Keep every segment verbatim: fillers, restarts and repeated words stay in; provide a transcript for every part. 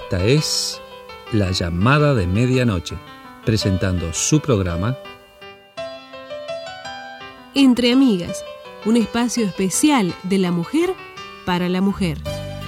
Esta es La Llamada de Medianoche, presentando su programa Entre Amigas, un espacio especial de la mujer para la mujer.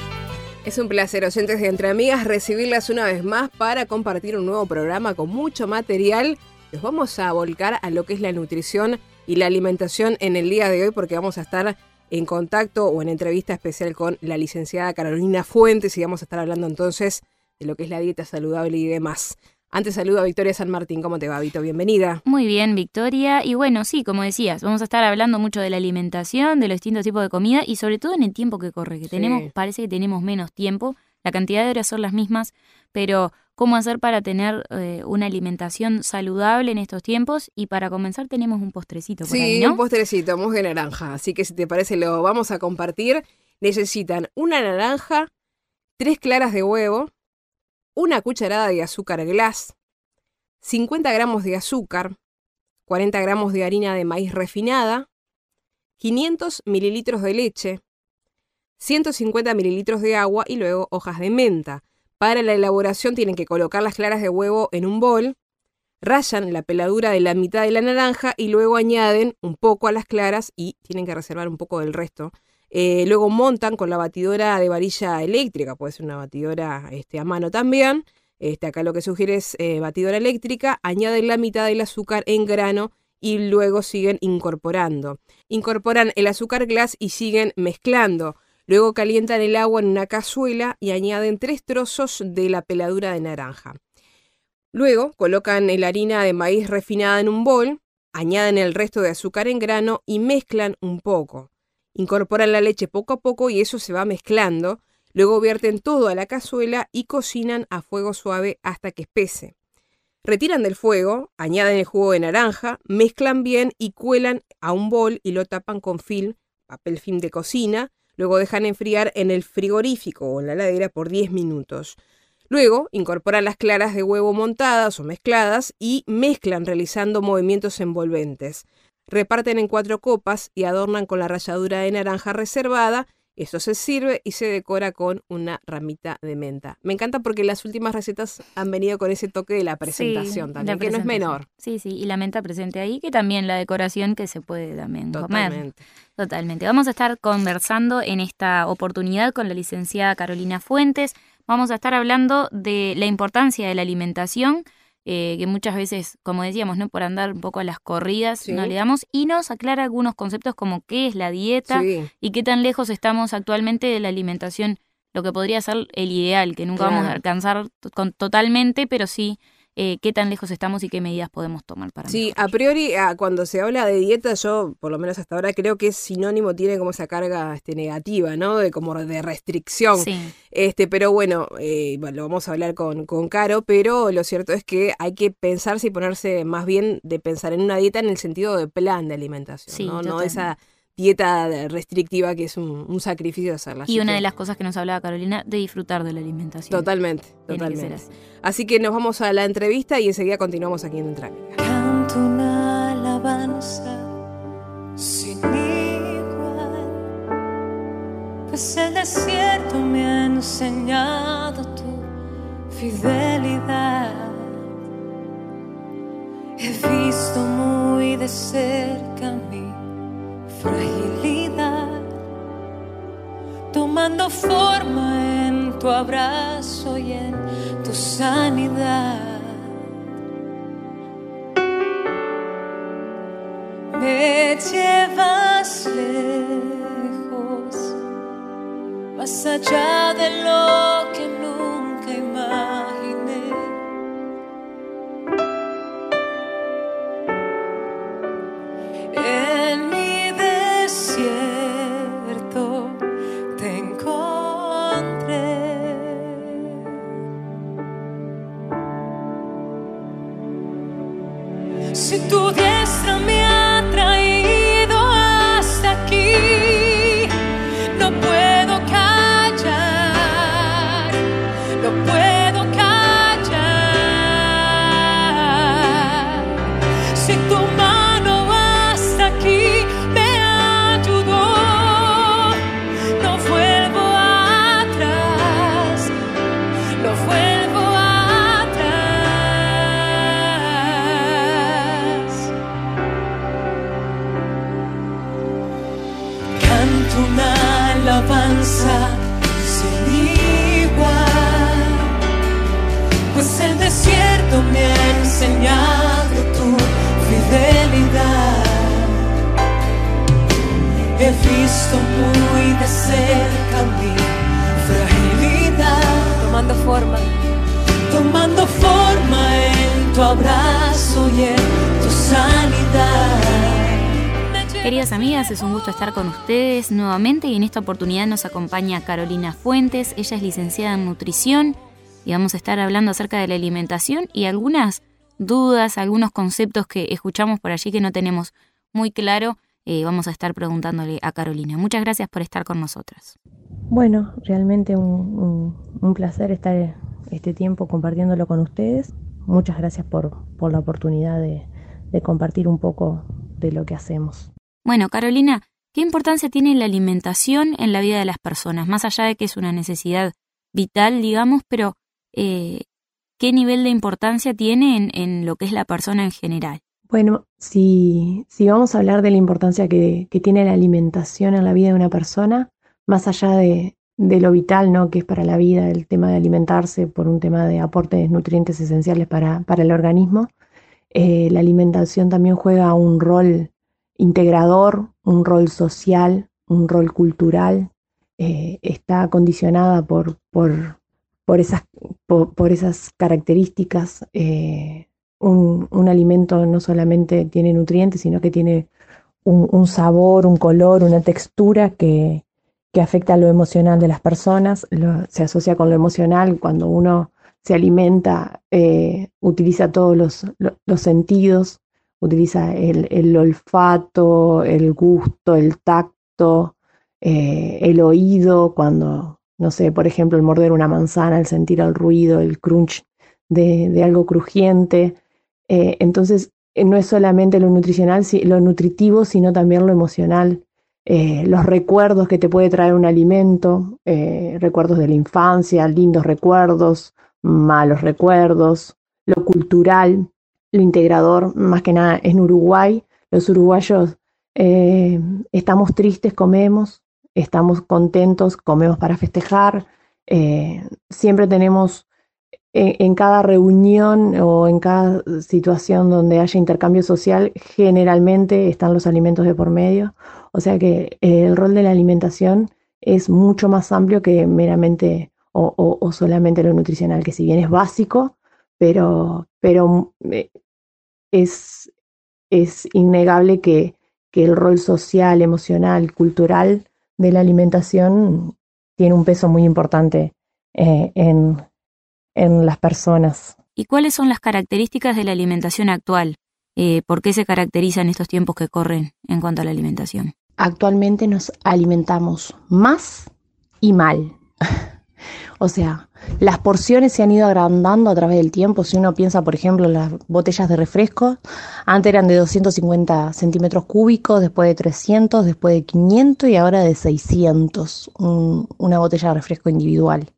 Es un placer, oyentes de Entre Amigas, recibirlas una vez más para compartir un nuevo programa con mucho material. Nos vamos a volcar a lo que es la nutrición y la alimentación en el día de hoy, porque vamos a estar en contacto o en entrevista especial con la licenciada Carolina Fuentes y vamos a estar hablando entonces de lo que es la dieta saludable y demás. Antes saludo a Victoria San Martín. ¿Cómo te va, Vito? Bienvenida. Muy bien, Victoria. Y bueno, sí, como decías, vamos a estar hablando mucho de la alimentación, de los distintos tipos de comida y sobre todo en el tiempo que corre, que sí. tenemos, parece que tenemos menos tiempo, la cantidad de horas son las mismas, pero cómo hacer para tener eh, una alimentación saludable en estos tiempos. Y para comenzar tenemos un postrecito por sí, ahí, ¿no? Un postrecito, mousse de naranja. Así que si te parece lo vamos a compartir. Necesitan una naranja, tres claras de huevo, una cucharada de azúcar glass, cincuenta gramos de azúcar, cuarenta gramos de harina de maíz refinada, quinientos mililitros de leche, ciento cincuenta mililitros de agua y luego hojas de menta. Para la elaboración tienen que colocar las claras de huevo en un bol, rayan la peladura de la mitad de la naranja y luego añaden un poco a las claras y tienen que reservar un poco del resto. Eh, luego montan con la batidora de varilla eléctrica, puede ser una batidora este, a mano también. Este, acá lo que sugiere es eh, batidora eléctrica, añaden la mitad del azúcar en grano y luego siguen incorporando. Incorporan el azúcar glass y siguen mezclando. Luego calientan el agua en una cazuela y añaden tres trozos de la peladura de naranja. Luego colocan la harina de maíz refinada en un bol, añaden el resto de azúcar en grano y mezclan un poco. Incorporan la leche poco a poco y eso se va mezclando. Luego vierten todo a la cazuela y cocinan a fuego suave hasta que espese. Retiran del fuego, añaden el jugo de naranja, mezclan bien y cuelan a un bol y lo tapan con film, papel film de cocina. Luego dejan enfriar en el frigorífico o en la heladera por diez minutos. Luego incorporan las claras de huevo montadas o mezcladas y mezclan realizando movimientos envolventes. Reparten en cuatro copas y adornan con la ralladura de naranja reservada. Esto se sirve y se decora con una ramita de menta. Me encanta porque las últimas recetas han venido con ese toque de la presentación sí, también, que no es menor. Sí, sí, y la menta presente ahí, que también la decoración que se puede también Totalmente. comer. Totalmente. Vamos a estar conversando en esta oportunidad con la licenciada Carolina Fuentes. Vamos a estar hablando de la importancia de la alimentación, eh, que muchas veces, como decíamos, no por andar un poco a las corridas, sí. no le damos, y nos aclara algunos conceptos como qué es la dieta sí. y qué tan lejos estamos actualmente de la alimentación, lo que podría ser el ideal, que nunca claro. vamos a alcanzar to- con, totalmente, pero sí eh, qué tan lejos estamos y qué medidas podemos tomar para Sí, mejorar. A priori, a, cuando se habla de dieta, yo, por lo menos hasta ahora, creo que es sinónimo, tiene como esa carga este, negativa, ¿no? De como de restricción. Sí. Este, pero bueno, eh, bueno, lo vamos a hablar con, con Caro, pero lo cierto es que hay que pensarse y ponerse más bien de pensar en una dieta en el sentido de plan de alimentación, sí, ¿no? Totalmente. No esa dieta restrictiva que es un, un sacrificio hacerla. Y una que... de las cosas que nos hablaba Carolina, de disfrutar de la alimentación. Totalmente, totalmente. Así. así que nos vamos a la entrevista y enseguida continuamos aquí en Entre Amigas. Canto una alabanza sin igual, pues el desierto me ha enseñado tu fidelidad. He visto muy de cerca mi fragilidad, tomando forma en tu abrazo y en tu sanidad. Me llevas lejos, más allá de lo que nunca imaginé. En mi desierto te encontré. Si tu diestra me ha traído hasta aquí, no puedo callar, no puedo callar. Si tu mano hasta aquí me ayudó, no vuelvo atrás, no vuelvo soñado tu fidelidad. He visto muy de cerca mi fragilidad, tomando forma, tomando forma en tu abrazo y en tu sanidad. Queridas amigas, es un gusto estar con ustedes nuevamente y en esta oportunidad nos acompaña Carolina Fuentes. Ella es licenciada en nutrición y vamos a estar hablando acerca de la alimentación y algunas dudas, algunos conceptos que escuchamos por allí que no tenemos muy claro. Eh, vamos a estar preguntándole a Carolina. Muchas gracias por estar con nosotras. Bueno, realmente un, un, un placer estar este tiempo compartiéndolo con ustedes. Muchas gracias por, por la oportunidad de, de compartir un poco de lo que hacemos. Bueno, Carolina, ¿qué importancia tiene la alimentación en la vida de las personas? Más allá de que es una necesidad vital, digamos, pero eh, ¿qué nivel de importancia tiene en, en lo que es la persona en general? Bueno, si, si vamos a hablar de la importancia que, que tiene la alimentación en la vida de una persona, más allá de, de lo vital, ¿no?, que es para la vida, el tema de alimentarse por un tema de aporte de nutrientes esenciales para, para el organismo, eh, la alimentación también juega un rol integrador, un rol social, un rol cultural, eh, está condicionada por, por, por, esas, por, por esas características. Eh, un, un alimento no solamente tiene nutrientes, sino que tiene un, un sabor, un color, una textura que, que afecta a lo emocional de las personas. Lo, se asocia con lo emocional. Cuando uno se alimenta, eh, utiliza todos los, los, los sentidos, utiliza el, el olfato, el gusto, el tacto, eh, el oído, cuando, no sé, por ejemplo, el morder una manzana, el sentir el ruido, el crunch de, de algo crujiente. Eh, entonces, eh, no es solamente lo nutricional, si, lo nutritivo, sino también lo emocional. Eh, los recuerdos que te puede traer un alimento, eh, recuerdos de la infancia, lindos recuerdos, malos recuerdos, lo cultural. Lo integrador, más que nada en Uruguay, los uruguayos eh, estamos tristes, comemos, estamos contentos, comemos para festejar, eh, siempre tenemos en, en cada reunión o en cada situación donde haya intercambio social, generalmente están los alimentos de por medio, o sea que eh, el rol de la alimentación es mucho más amplio que meramente o, o, o solamente lo nutricional, que si bien es básico, pero, pero es, es innegable que, que el rol social, emocional, cultural de la alimentación tiene un peso muy importante eh, en, en las personas. ¿Y cuáles son las características de la alimentación actual? Eh, ¿Por qué se caracteriza en estos tiempos que corren en cuanto a la alimentación? Actualmente nos alimentamos más y mal. O sea, las porciones se han ido agrandando a través del tiempo. Si uno piensa, por ejemplo, en las botellas de refresco, antes eran de doscientos cincuenta centímetros cúbicos, después de trescientos, después de quinientos y ahora de seiscientos, un, una botella de refresco individual.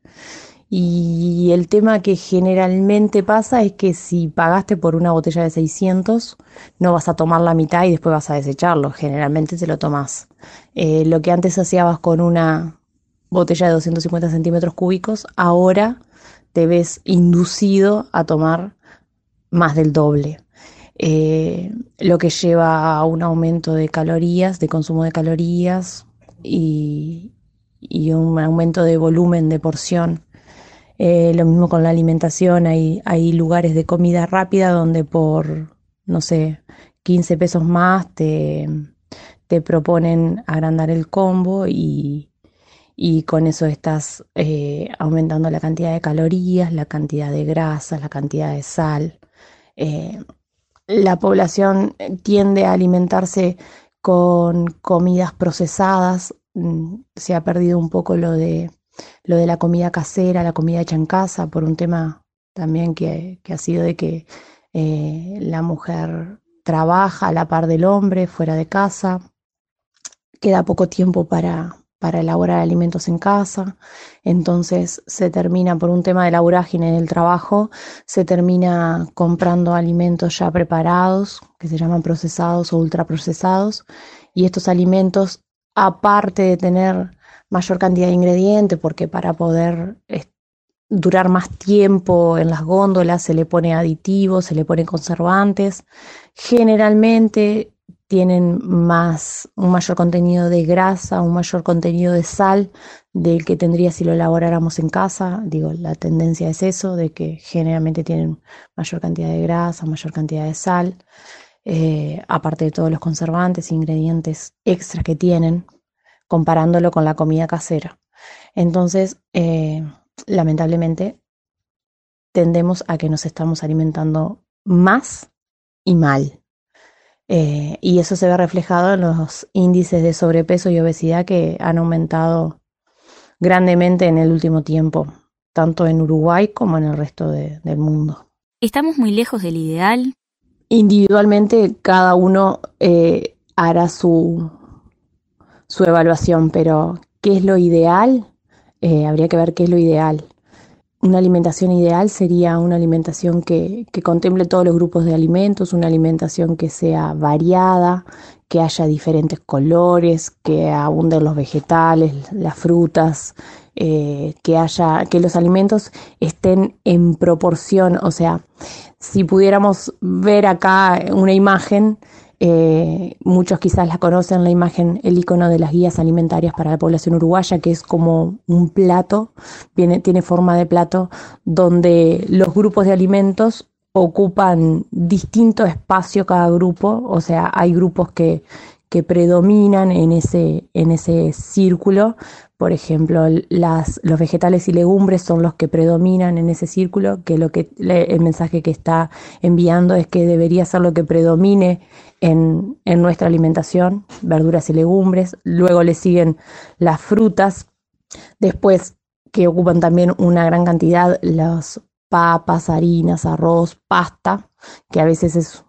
Y el tema que generalmente pasa es que si pagaste por una botella de seiscientos, no vas a tomar la mitad y después vas a desecharlo. Generalmente te lo tomás. Eh, lo que antes hacías con una botella de doscientos cincuenta centímetros cúbicos, ahora te ves inducido a tomar más del doble, eh, lo que lleva a un aumento de calorías, de consumo de calorías y, y un aumento de volumen de porción. Eh, lo mismo con la alimentación, hay, hay lugares de comida rápida donde por, no sé, quince pesos más te, te proponen agrandar el combo y y con eso estás eh, aumentando la cantidad de calorías, la cantidad de grasas, la cantidad de sal. Eh, la población tiende a alimentarse con comidas procesadas. Se ha perdido un poco lo de, lo de la comida casera, la comida hecha en casa, por un tema también que, que ha sido de que eh, la mujer trabaja a la par del hombre fuera de casa. Queda poco tiempo para... para elaborar alimentos en casa, entonces se termina, por un tema de la vorágine del trabajo, se termina comprando alimentos ya preparados, que se llaman procesados o ultraprocesados, y estos alimentos, aparte de tener mayor cantidad de ingredientes, porque para poder durar más tiempo en las góndolas, se le pone aditivos, se le pone conservantes. Generalmente tienen más, un mayor contenido de grasa, un mayor contenido de sal del que tendría si lo elaboráramos en casa. Digo, la tendencia es eso, de que generalmente tienen mayor cantidad de grasa, mayor cantidad de sal, eh, aparte de todos los conservantes e ingredientes extras que tienen, comparándolo con la comida casera. Entonces, eh, lamentablemente, tendemos a que nos estamos alimentando más y mal. Eh, y eso se ve reflejado en los índices de sobrepeso y obesidad que han aumentado grandemente en el último tiempo, tanto en Uruguay como en el resto de, del mundo. ¿Estamos muy lejos del ideal? Individualmente cada uno eh, hará su, su evaluación, pero ¿qué es lo ideal? Eh, habría que ver qué es lo ideal. Una alimentación ideal sería una alimentación que, que contemple todos los grupos de alimentos, una alimentación que sea variada, que haya diferentes colores, que abunden los vegetales, las frutas, eh, que haya, que los alimentos estén en proporción. O sea, si pudiéramos ver acá una imagen, Eh, muchos quizás la conocen, la imagen, el icono de las guías alimentarias para la población uruguaya, que es como un plato, viene, tiene forma de plato, donde los grupos de alimentos ocupan distinto espacio cada grupo. O sea, hay grupos que, que predominan en ese, en ese círculo. Por ejemplo, las, los vegetales y legumbres son los que predominan en ese círculo, que, lo que el mensaje que está enviando es que debería ser lo que predomine en, en nuestra alimentación, verduras y legumbres. Luego le siguen las frutas, después, que ocupan también una gran cantidad, las papas, harinas, arroz, pasta, que a veces es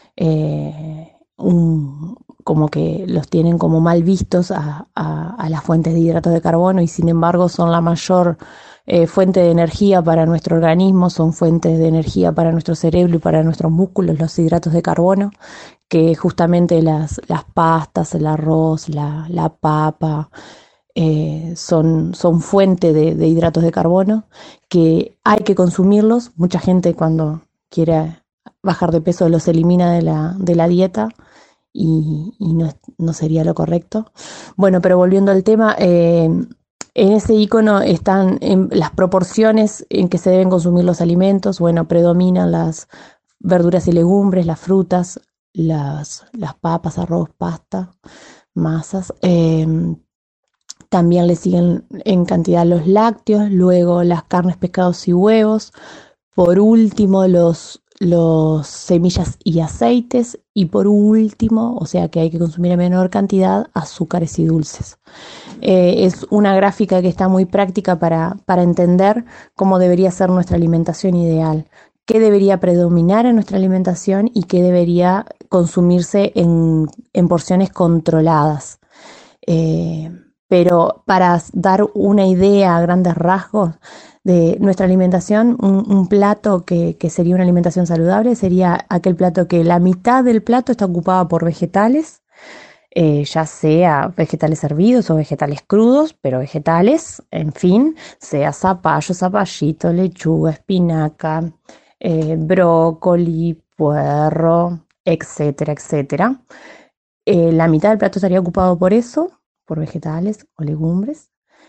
eh, un... como que los tienen como mal vistos a, a, a las fuentes de hidratos de carbono, y sin embargo son la mayor eh, fuente de energía para nuestro organismo, son fuentes de energía para nuestro cerebro y para nuestros músculos, los hidratos de carbono, que justamente las, las pastas, el arroz, la, la papa, eh, son, son fuente de, de hidratos de carbono, que hay que consumirlos. Mucha gente cuando quiere bajar de peso los elimina de la, de la dieta, y, y no, no sería lo correcto. Bueno, pero volviendo al tema, eh, en ese icono están en las proporciones en que se deben consumir los alimentos. Bueno, predominan las verduras y legumbres, las frutas, las, las papas, arroz, pasta, masas. Eh, también le siguen en cantidad los lácteos, luego las carnes, pescados y huevos. Por último, los los semillas y aceites, y por último, o sea que hay que consumir en menor cantidad, azúcares y dulces. Eh, es una gráfica que está muy práctica para, para entender cómo debería ser nuestra alimentación ideal, qué debería predominar en nuestra alimentación y qué debería consumirse en, en porciones controladas. Eh, pero para dar una idea a grandes rasgos de nuestra alimentación, un, un plato que, que sería una alimentación saludable sería aquel plato que la mitad del plato está ocupada por vegetales, eh, ya sea vegetales hervidos o vegetales crudos, pero vegetales, en fin, sea zapallo, zapallito, lechuga, espinaca, eh, brócoli, puerro, etcétera, etcétera. Eh, la mitad del plato estaría ocupado por eso, por vegetales o legumbres.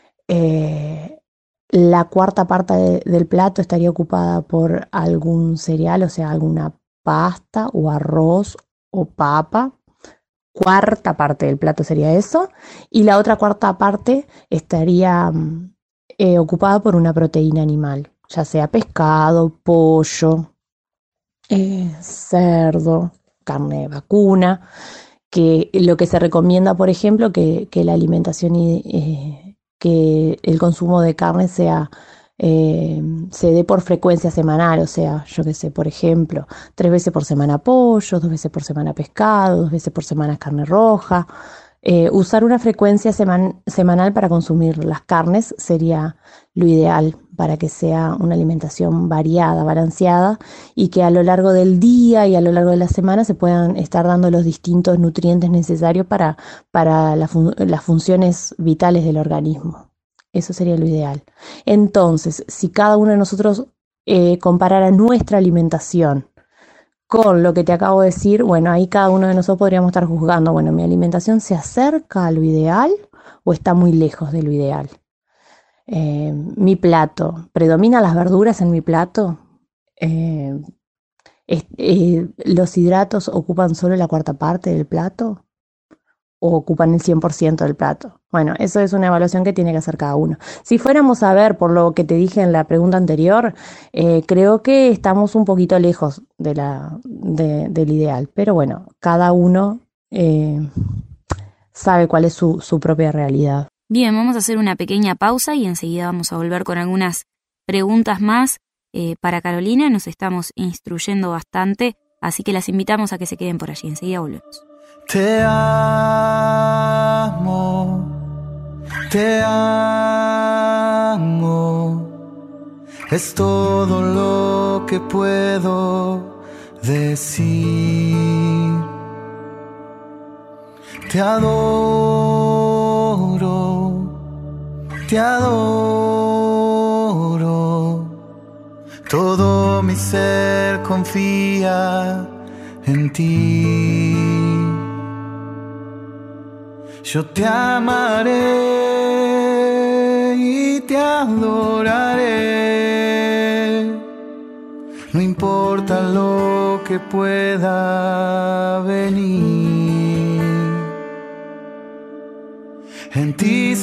Eh, La cuarta parte de, del plato estaría ocupada por algún cereal, o sea, alguna pasta o arroz o papa. Cuarta parte del plato sería eso. Y la otra cuarta parte estaría eh, ocupada por una proteína animal, ya sea pescado, pollo, eh, cerdo, carne de vacuna. Que lo que se recomienda, por ejemplo, que, que la alimentación y eh, que el consumo de carne sea eh, se dé por frecuencia semanal, o sea, yo qué sé, por ejemplo, tres veces por semana pollo, dos veces por semana pescado, dos veces por semana carne roja. Eh, usar una frecuencia seman, semanal para consumir las carnes sería lo ideal, para que sea una alimentación variada, balanceada, y que a lo largo del día y a lo largo de la semana se puedan estar dando los distintos nutrientes necesarios para, para la fun- las funciones vitales del organismo. Eso sería lo ideal. Entonces, si cada uno de nosotros eh, comparara nuestra alimentación con lo que te acabo de decir, bueno, ahí cada uno de nosotros podríamos estar juzgando, bueno, ¿mi alimentación se acerca a lo ideal o está muy lejos de lo ideal? Eh, mi plato, ¿predominan las verduras en mi plato? Eh, es, eh, ¿Los hidratos ocupan solo la cuarta parte del plato? ¿O ocupan el cien por ciento del plato? Bueno, eso es una evaluación que tiene que hacer cada uno. Si fuéramos a ver, por lo que te dije en la pregunta anterior, eh, creo que estamos un poquito lejos de la, de, del ideal. Pero bueno, cada uno eh, sabe cuál es su, su propia realidad. Bien, vamos a hacer una pequeña pausa y enseguida vamos a volver con algunas preguntas más. Eh, para Carolina nos estamos instruyendo bastante, así que las invitamos a que se queden por allí. Enseguida volvemos. Te amo, te amo, es todo lo que puedo decir. Te adoro, te adoro, todo mi ser confía en ti. Yo te amaré y te adoraré, no importa lo que pueda venir. En ti,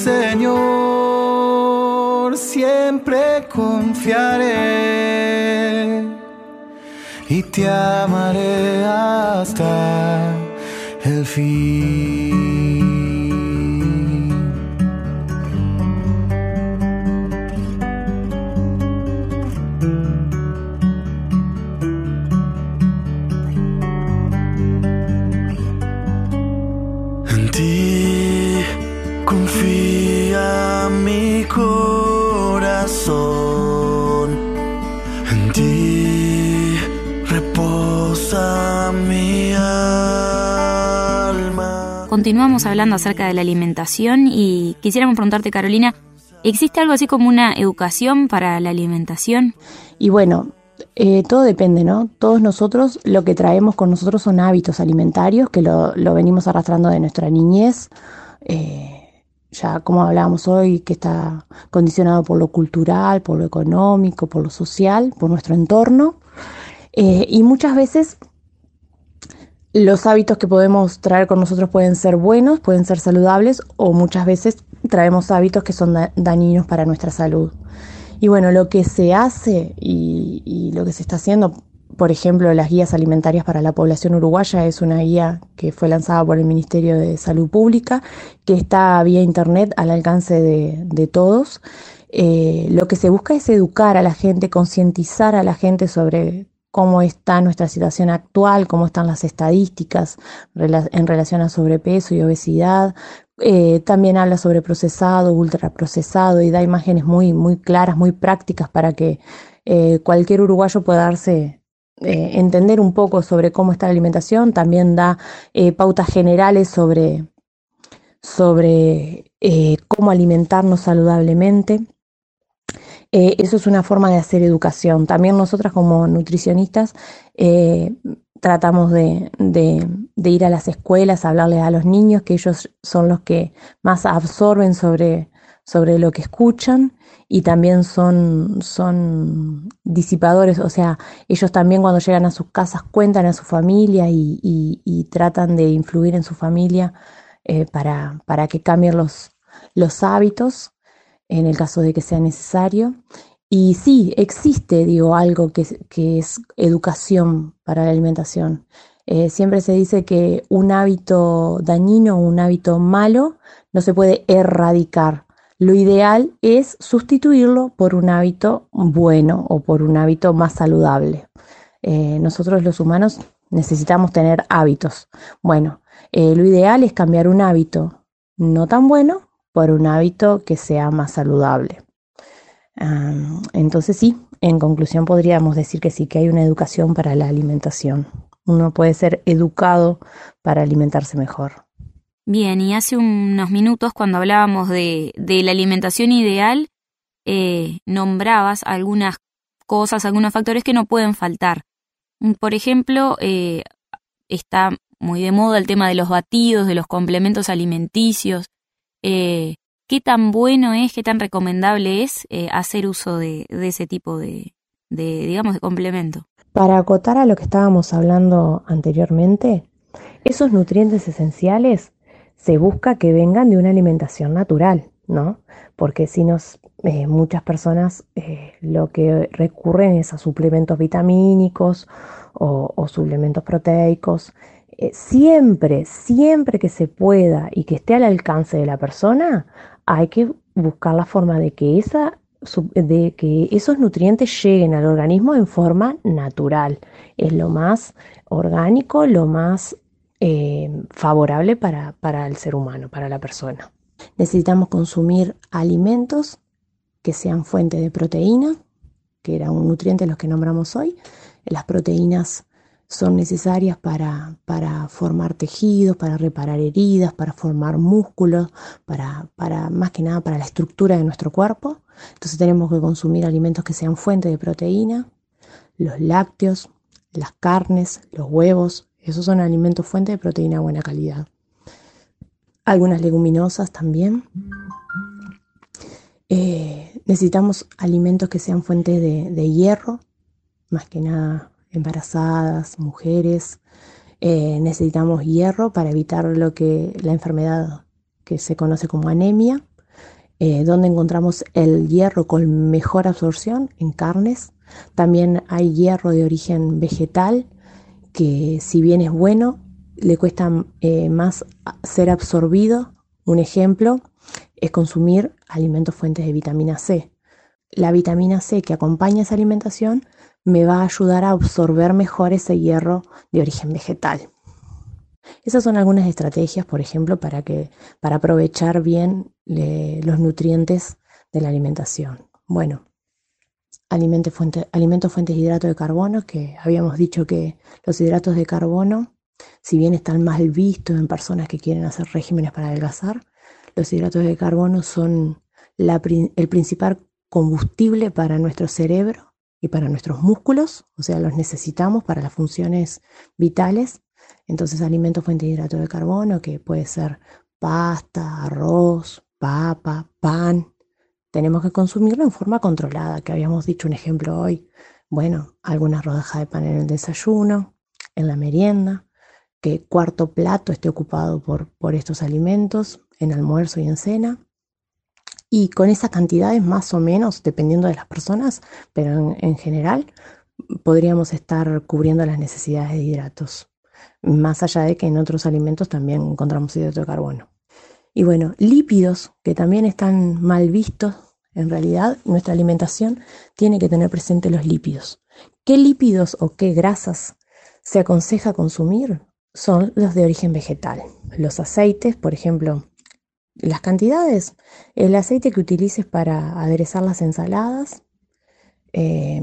Señor, siempre confiaré y te amaré hasta el fin. Confía mi corazón, en ti reposa mi alma. Continuamos hablando acerca de la alimentación y quisiéramos preguntarte, Carolina, ¿existe algo así como una educación para la alimentación? Y bueno, eh, todo depende, ¿no? Todos nosotros lo que traemos con nosotros son hábitos alimentarios que lo, lo venimos arrastrando de nuestra niñez. Eh, ya como hablábamos hoy, que está condicionado por lo cultural, por lo económico, por lo social, por nuestro entorno. Eh, y muchas veces los hábitos que podemos traer con nosotros pueden ser buenos, pueden ser saludables, o muchas veces traemos hábitos que son da- dañinos para nuestra salud. Y bueno, lo que se hace y, y lo que se está haciendo, por ejemplo, las guías alimentarias para la población uruguaya, es una guía que fue lanzada por el Ministerio de Salud Pública, que está vía internet al alcance de, de todos. Eh, lo que se busca es educar a la gente, concientizar a la gente sobre cómo está nuestra situación actual, cómo están las estadísticas en relación a sobrepeso y obesidad. Eh, también habla sobre procesado, ultraprocesado, y da imágenes muy, muy claras, muy prácticas para que eh, cualquier uruguayo pueda darse Eh, entender un poco sobre cómo está la alimentación. También da eh, pautas generales sobre, sobre eh, cómo alimentarnos saludablemente. Eh, eso es una forma de hacer educación. También nosotras como nutricionistas eh, tratamos de, de, de ir a las escuelas a hablarles a los niños, que ellos son los que más absorben sobre, sobre lo que escuchan. Y también son, son disipadores, o sea, ellos también cuando llegan a sus casas cuentan a su familia y, y, y tratan de influir en su familia eh, para, para que cambien los, los hábitos en el caso de que sea necesario. Y sí, existe, digo, algo que, que es educación para la alimentación. Eh, siempre se dice que un hábito dañino o un hábito malo no se puede erradicar. Lo ideal es sustituirlo por un hábito bueno o por un hábito más saludable. Eh, nosotros los humanos necesitamos tener hábitos. Bueno, eh, lo ideal es cambiar un hábito no tan bueno por un hábito que sea más saludable. Um, entonces sí, en conclusión podríamos decir que sí, que hay una educación para la alimentación. Uno puede ser educado para alimentarse mejor. Bien, y hace unos minutos cuando hablábamos de, de la alimentación ideal, eh, nombrabas algunas cosas, algunos factores que no pueden faltar. Por ejemplo, eh, está muy de moda el tema de los batidos, de los complementos alimenticios. Eh, ¿Qué tan bueno es, qué tan recomendable es eh, hacer uso de, de ese tipo de, de, digamos, de complemento? Para acotar a lo que estábamos hablando anteriormente, esos nutrientes esenciales se busca que vengan de una alimentación natural, ¿no? Porque si nos, eh, muchas personas eh, lo que recurren es a suplementos vitamínicos o, o suplementos proteicos. Eh, siempre, siempre que se pueda y que esté al alcance de la persona, hay que buscar la forma de que, esa, de que esos nutrientes lleguen al organismo en forma natural. Es lo más orgánico, lo más Eh, favorable para, para el ser humano, para la persona. Necesitamos consumir alimentos que sean fuente de proteína, que era un nutriente de los que nombramos hoy. Las proteínas son necesarias para, para formar tejidos, para reparar heridas, para formar músculos, para, para, más que nada para la estructura de nuestro cuerpo. Entonces tenemos que consumir alimentos que sean fuente de proteína, los lácteos, las carnes, los huevos. Esos son alimentos fuente de proteína de buena calidad. Algunas leguminosas también. Eh, necesitamos alimentos que sean fuentes de, de hierro, más que nada embarazadas, mujeres. Eh, necesitamos hierro para evitar lo que, la enfermedad que se conoce como anemia. Eh, donde encontramos el hierro con mejor absorción en carnes. También hay hierro de origen vegetal, que si bien es bueno, le cuesta eh, más ser absorbido. Un ejemplo es consumir alimentos fuentes de vitamina C. La vitamina C que acompaña esa alimentación me va a ayudar a absorber mejor ese hierro de origen vegetal. Esas son algunas estrategias, por ejemplo, para, que, para aprovechar bien le, los nutrientes de la alimentación. Bueno. Alimentos fuentes, alimentos fuentes de hidrato de carbono, que habíamos dicho que los hidratos de carbono, si bien están mal vistos en personas que quieren hacer regímenes para adelgazar, los hidratos de carbono son la, el principal combustible para nuestro cerebro y para nuestros músculos, o sea, los necesitamos para las funciones vitales. Entonces, alimentos fuentes de hidrato de carbono, que puede ser pasta, arroz, papa, pan. Tenemos que consumirlo en forma controlada, que habíamos dicho un ejemplo hoy. Bueno, algunas rodajas de pan en el desayuno, en la merienda, que cuarto plato esté ocupado por, por estos alimentos, en almuerzo y en cena. Y con esas cantidades más o menos, dependiendo de las personas, pero en, en general, podríamos estar cubriendo las necesidades de hidratos. Más allá de que en otros alimentos también encontramos hidrato de carbono. Y bueno, lípidos, que también están mal vistos. En realidad, nuestra alimentación tiene que tener presente los lípidos. ¿Qué lípidos o qué grasas se aconseja consumir? Son los de origen vegetal. Los aceites, por ejemplo, las cantidades. El aceite que utilices para aderezar las ensaladas, eh,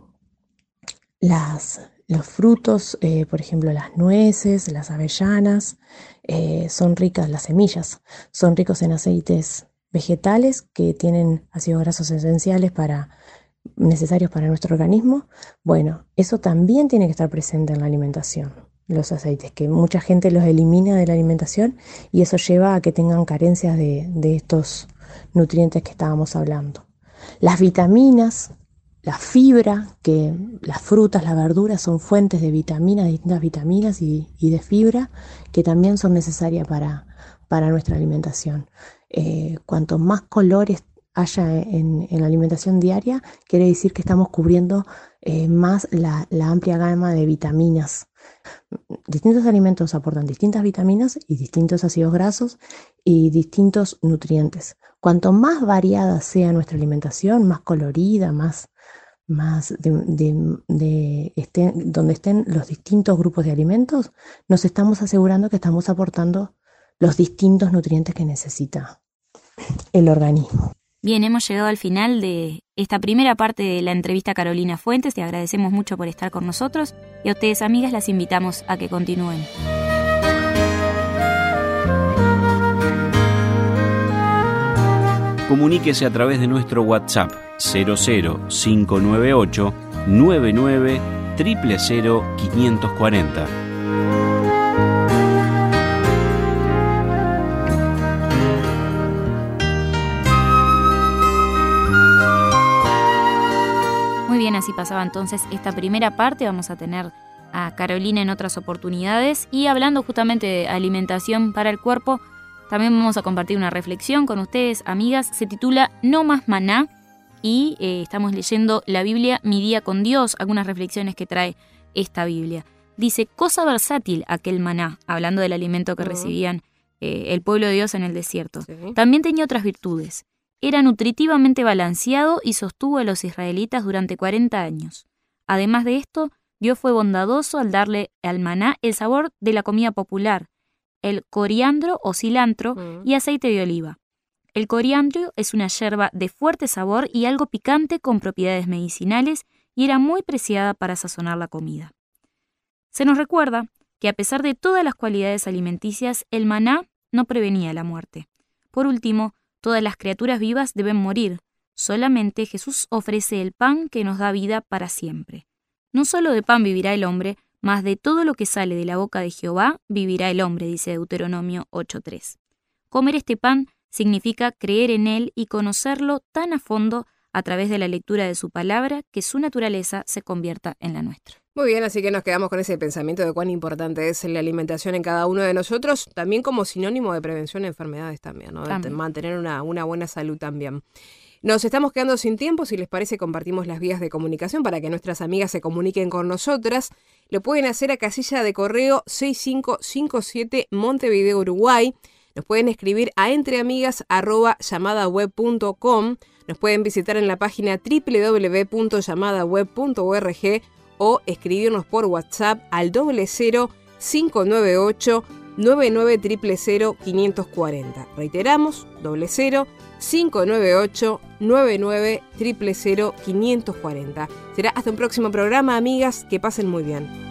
las, los frutos, eh, por ejemplo, las nueces, las avellanas, eh, son ricas, las semillas, son ricos en aceites vegetales que tienen ácidos grasos esenciales para, necesarios para nuestro organismo. Bueno, eso también tiene que estar presente en la alimentación, los aceites, que mucha gente los elimina de la alimentación y eso lleva a que tengan carencias de, de estos nutrientes que estábamos hablando. Las vitaminas, la fibra, que las frutas, las verduras son fuentes de vitaminas, de distintas vitaminas y, y de fibra que también son necesarias para, para nuestra alimentación. Eh, cuanto más colores haya en, en la alimentación diaria, quiere decir que estamos cubriendo eh, más la, la amplia gama de vitaminas. Distintos alimentos aportan distintas vitaminas y distintos ácidos grasos y distintos nutrientes. Cuanto más variada sea nuestra alimentación, más colorida, más, más de, de, de estén, donde estén los distintos grupos de alimentos, nos estamos asegurando que estamos aportando los distintos nutrientes que necesita el organismo. Bien, hemos llegado al final de esta primera parte de la entrevista a Carolina Fuentes. Te agradecemos mucho por estar con nosotros y a ustedes, amigas, las invitamos a que continúen. comuníquese a través de nuestro WhatsApp cero cero cinco nueve ocho nueve nueve cero cero cero quinientos cuarenta. Muy bien, así pasaba entonces esta primera parte. Vamos a tener a Carolina en otras oportunidades y hablando justamente de alimentación para el cuerpo, también vamos a compartir una reflexión con ustedes, amigas. Se titula No más maná y eh, estamos leyendo la Biblia Mi día con Dios, algunas reflexiones que trae esta Biblia. Dice, cosa versátil aquel maná, hablando del alimento que uh-huh. recibían eh, el pueblo de Dios en el desierto. Sí. También tenía otras virtudes. Era nutritivamente balanceado y sostuvo a los israelitas durante cuarenta años. Además de esto, Dios fue bondadoso al darle al maná el sabor de la comida popular, el coriandro o cilantro mm. y aceite de oliva. El coriandro es una yerba de fuerte sabor y algo picante con propiedades medicinales y era muy preciada para sazonar la comida. Se nos recuerda que a pesar de todas las cualidades alimenticias, el maná no prevenía la muerte. Por último, todas las criaturas vivas deben morir. Solamente Jesús ofrece el pan que nos da vida para siempre. No solo de pan vivirá el hombre, mas de todo lo que sale de la boca de Jehová vivirá el hombre, dice Deuteronomio ocho tres. Comer este pan significa creer en él y conocerlo tan a fondo a través de la lectura de su palabra que su naturaleza se convierta en la nuestra. Muy bien, así que nos quedamos con ese pensamiento de cuán importante es la alimentación en cada uno de nosotros, también como sinónimo de prevención de enfermedades también, ¿no? De mantener una, una buena salud también. Nos estamos quedando sin tiempo, si les parece compartimos las vías de comunicación para que nuestras amigas se comuniquen con nosotras. Lo pueden hacer a casilla de correo seis cinco cinco siete Montevideo, Uruguay. Nos pueden escribir a entreamigas arroba llamadaweb punto com. Nos pueden visitar en la página doble u doble u doble u punto llamadaweb punto org o escribirnos por WhatsApp al doble cero cinco nueve ocho nueve nueve cero cero cero quinientos cuarenta. Reiteramos, doble cero cinco nueve ocho nueve nueve cero cero cero quinientos cuarenta. Será hasta un próximo programa, amigas. Que pasen muy bien.